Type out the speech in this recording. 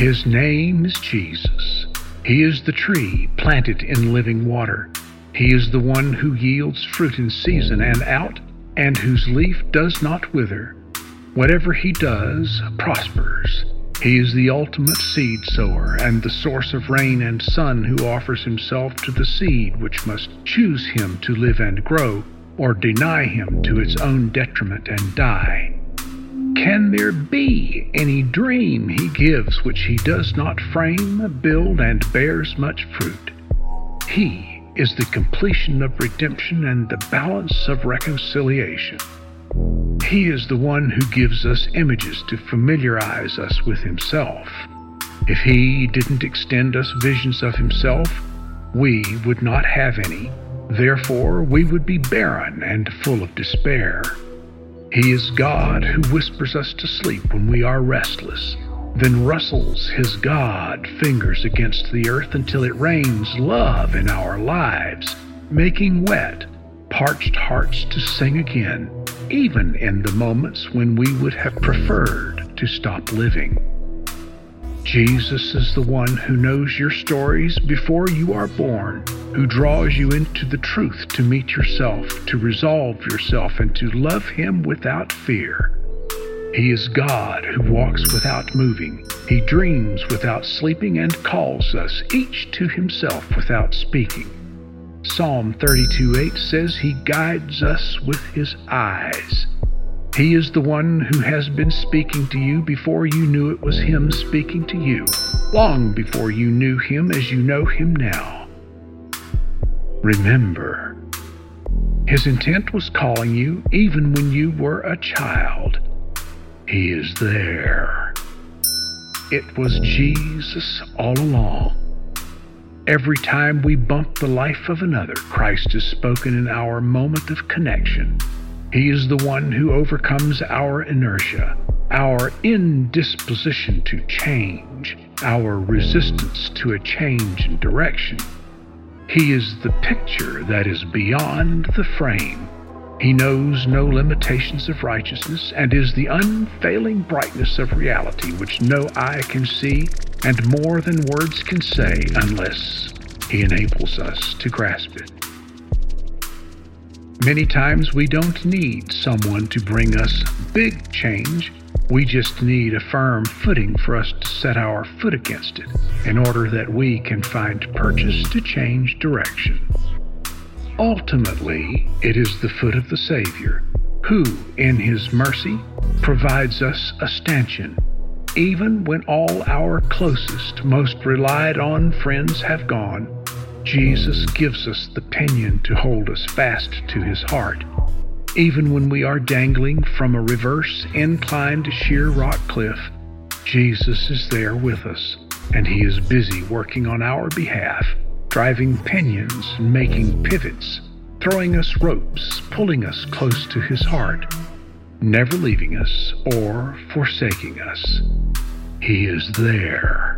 His name is Jesus. He is the tree planted in living water. He is the one who yields fruit in season and out, and whose leaf does not wither. Whatever he does prospers. He is the ultimate seed sower and the source of rain and sun, who offers himself to the seed, which must choose him to live and grow, or deny him to its own detriment and die. Can there be any dream he gives which he does not frame, build, and bears much fruit? He is the completion of redemption and the balance of reconciliation. He is the one who gives us images to familiarize us with himself. If he didn't extend us visions of himself, we would not have any. Therefore, we would be barren and full of despair. He is God who whispers us to sleep when we are restless, then rustles his God fingers against the earth until it rains love in our lives, making wet parched hearts to sing again, even in the moments when we would have preferred to stop living. Jesus is the one who knows your stories before you are born, who draws you into the truth to meet yourself, to resolve yourself, and to love him without fear. He is God who walks without moving. He dreams without sleeping and calls us each to himself without speaking. Psalm 32:8 says he guides us with his eyes. He is the one who has been speaking to you before you knew it was him speaking to you, long before you knew him as you know him now. Remember, his intent was calling you even when you were a child. He is there. It was Jesus all along. Every time we bump the life of another, Christ is spoken in our moment of connection. He is the one who overcomes our inertia, our indisposition to change, our resistance to a change in direction. He is the picture that is beyond the frame. He knows no limitations of righteousness and is the unfailing brightness of reality, which no eye can see and more than words can say unless he enables us to grasp it. Many times we don't need someone to bring us big change. We just need a firm footing for us to set our foot against it in order that we can find purchase to change direction. Ultimately, it is the foot of the Savior, who, in his mercy, provides us a stanchion. Even when all our closest, most relied on friends have gone, Jesus gives us the pinion to hold us fast to his heart. Even when we are dangling from a reverse inclined sheer rock cliff, Jesus is there with us, and he is busy working on our behalf, driving pinions and making pivots, throwing us ropes, pulling us close to his heart, never leaving us or forsaking us. He is there.